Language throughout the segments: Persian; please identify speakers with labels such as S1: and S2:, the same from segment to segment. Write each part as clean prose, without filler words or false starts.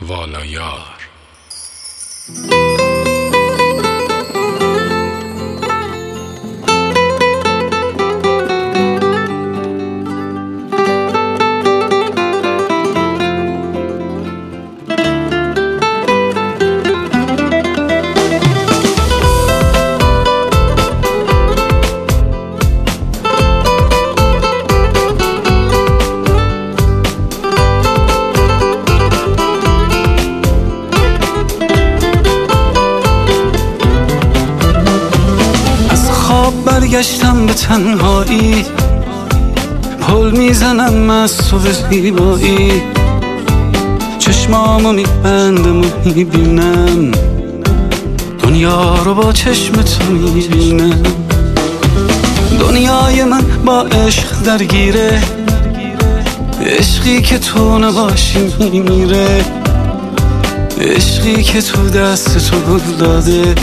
S1: والایار.
S2: برگشتم به تنهایی، پل میزنم از تو به زیبایی، چشمامو میبندم و میبینم دنیا رو با چشم تو میبینم. دنیای من با عشق درگیره، عشقی که تو نباشی میمیره، عشقی که تو دست تو گل داده،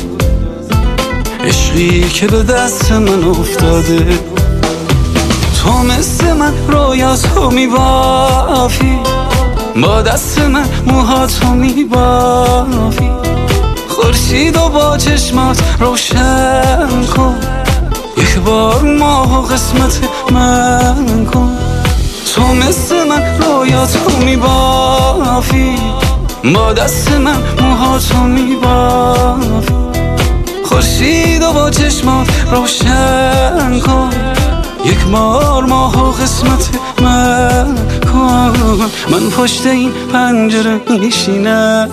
S2: عشقی که به دست من افتاده. تو مثل من رویاتو میبافی، با دست من موهاتو میبافی، خورشید و با چشمات روشن کن، یک بار ماه و قسمت من کن. تو مثل من رویاتو میبافی، با دست من موهاتو میبافی، خورشید و با چشمات روشن کن، یک بار ماه و قسمت من کن. من پشت این پنجره میشینم،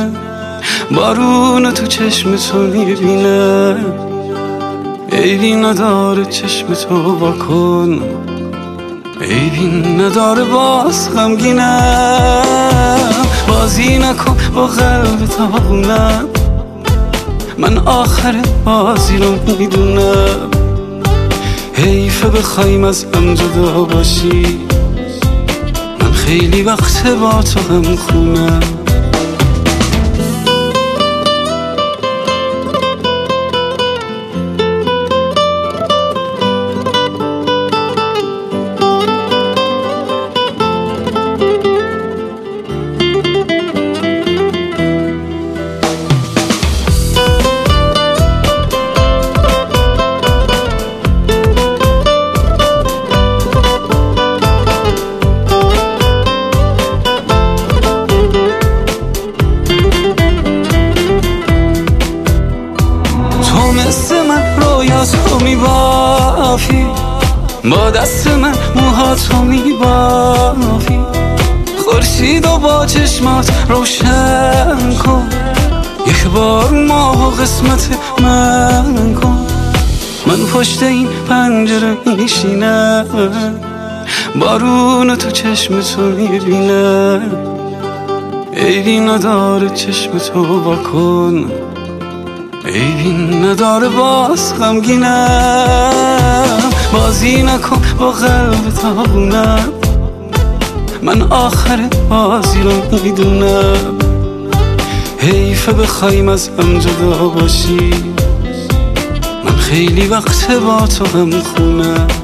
S2: بارون تو چشم تو میبینم، عیبی نداره چشم تو واکن، عیبی نداره باز غمگینم. بازی نکن با قلب تاغونم، من آخر بازی رو میدونم. حیفه بخوایم از هم جدا باشی، من خیلی وقت با تو هم خونم. تو میبافی، با دست من موهاتو میبافی، خورشید و با چشمات روشن کن، یک بار ماه و قسمت من کن. من پشت این پنجره میشینم، بارون تو چشم تو میبینم، عیبی نداره چشم تو واکن، عیبی نداره باز غمگینم. بازی نکن با قلب تاغونم، من آخر بازی رو میدونم. حیفه بخوایم از هم جدا باشی، من خیلی وقت با تو هم خونم.